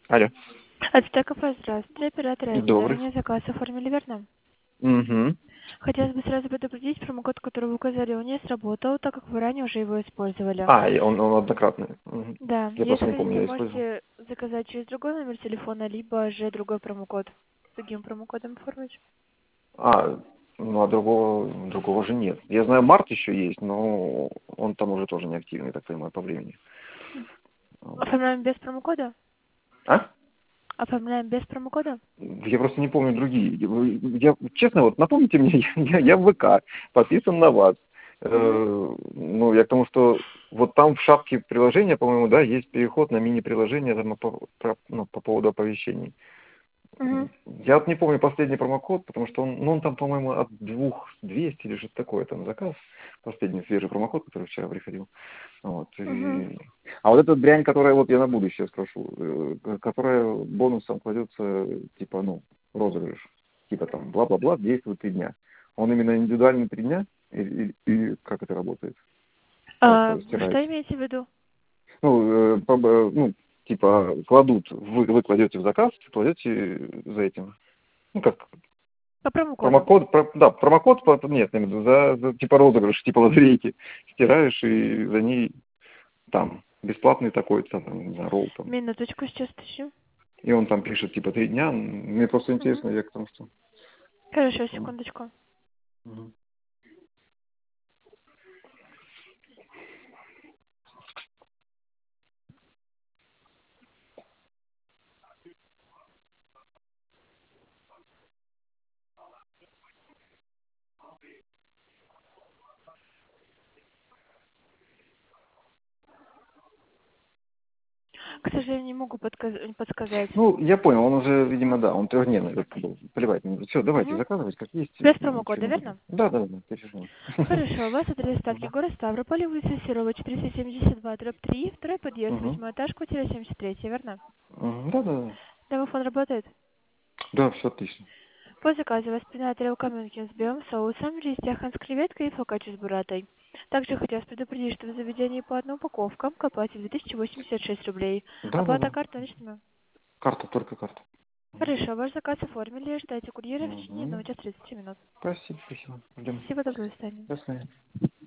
Алло. Ацтеков, здравствуйте. Оператор АСТ. Добрый. Ранее заказ оформили, верно? Угу. Хотелось бы сразу предупредить, промокод, который вы указали, он не сработал, так как вы ранее уже его использовали. И он однократный. Мгм. Да, Я если просто не помню, хотите, я использовал. можете заказать через другой номер телефона, либо же другой промокод. С другим промокодом оформить. А, другого же нет. Я знаю, март еще есть, но он там уже тоже не активный, так понимаю, по времени. Вот. Оформляем без промокода? А? Оформляем без промокода? Я просто не помню другие. Честно, вот напомните мне, я в ВК, подписан на вас. Угу. Ну, я к тому, что вот там в шапке приложения, по-моему, да, есть переход на мини-приложение там, по поводу оповещений. Угу. Я вот не помню последний промокод, потому что он там, по-моему, от 2200 или что-то такое там заказ. Последний свежий промокод, который вчера приходил. Вот. Угу. А вот эта дрянь, которая, вот я на будущее спрошу, которая бонусом кладется, типа, розыгрыш. Типа там, бла-бла-бла, действует 3 дня. Он именно индивидуальный 3 дня? И как это работает? Вот, Что стирается. имеете в виду? Типа, вы кладете в заказ, кладете за этим. Ну, как По промокоду. промокод, нет, я имею в виду, типа розыгрыш, типа лотерейки. Стираешь, и за ней там бесплатный такой, там, не знаю, ролл там. Минуточку, сейчас тащу. И он там пишет, типа, 3 дня. Мне просто Угу. интересно, я к тому, что... Хорошо, Мгм. секундочку. Мгм. К сожалению, не могу подсказать. Ну, я понял, он уже, видимо, да, он трехдневный был. Плевать. Все, давайте Угу. заказывать, как есть, Без ничего промокода, не буду. верно? Да, переживай. Хорошо, у вас адрес ставки Угу. город Ставрополь, улица Серова, 472, дробь 3, второй подъезд, Угу. 8 этаж, квартира 73, верно? Да. Домофон работает? Да, все отлично. По заказу вас принят релкомюнкин с белым соусом, ристяхан с креветкой и фокаччо с буратой. Также хотелось предупредить, что в заведении по одной упаковкам к оплате 2086 рублей. Оплата Да. картой наличными. Карта, только карта. Хорошо, ваш заказ оформили, ждайте курьера в течение Угу. 1 час 30 минут. Спасибо. Ждем. Всего доброго, до свидания. До свидания.